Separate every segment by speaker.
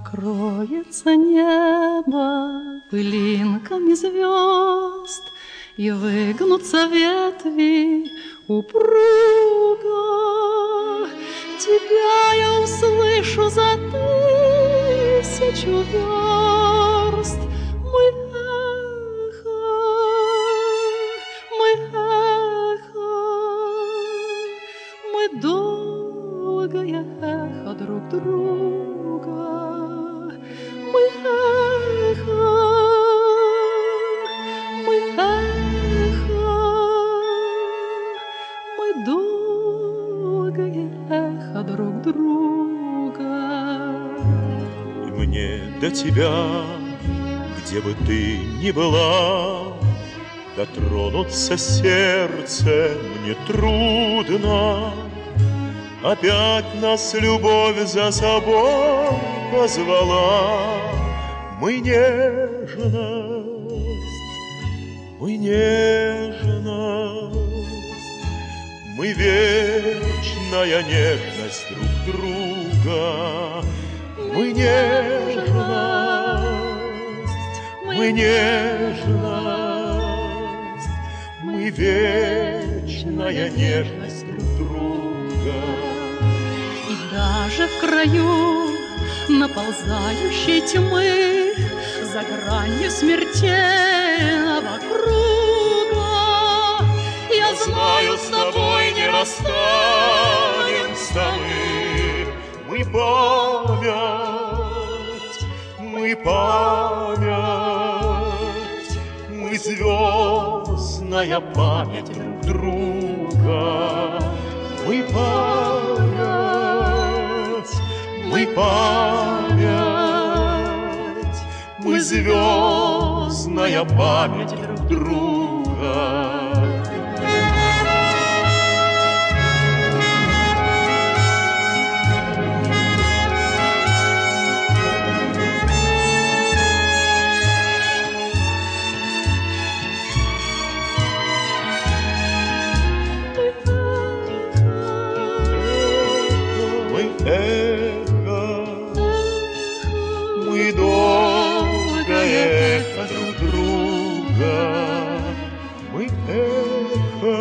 Speaker 1: Покроется небо пылинками звезд, и выгнутся ветви упруго. Тебя я услышу за 1000 верст. Мы эхо, мы эхо, мы долгое эхо друг друга. Мы эхо, мы эхо, мы долгое эхо друг друга.
Speaker 2: И мне до тебя, где бы ты ни была, дотронуться сердце мне трудно. Опять нас любовь за собой позвала. Мы нежность, мы нежность, мы вечная нежность друг друга. Мы нежность, мы нежность, мы вечная нежность друг друга.
Speaker 1: И даже в краю наползающей тьмы, за гранью смертельного круга,
Speaker 2: я знаю, с тобой не расстанемся мы. Мы память, мы память, мы звездная память друг друга. Мы память, мы память, мы звездная память друг друга. Мы долгое эхо друг друга. Мы эхо,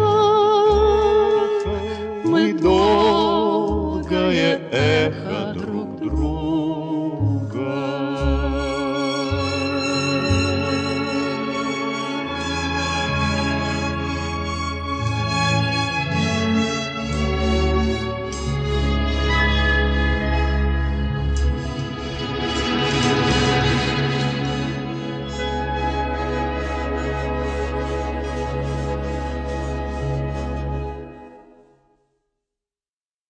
Speaker 2: мы долгое эхо друг друга.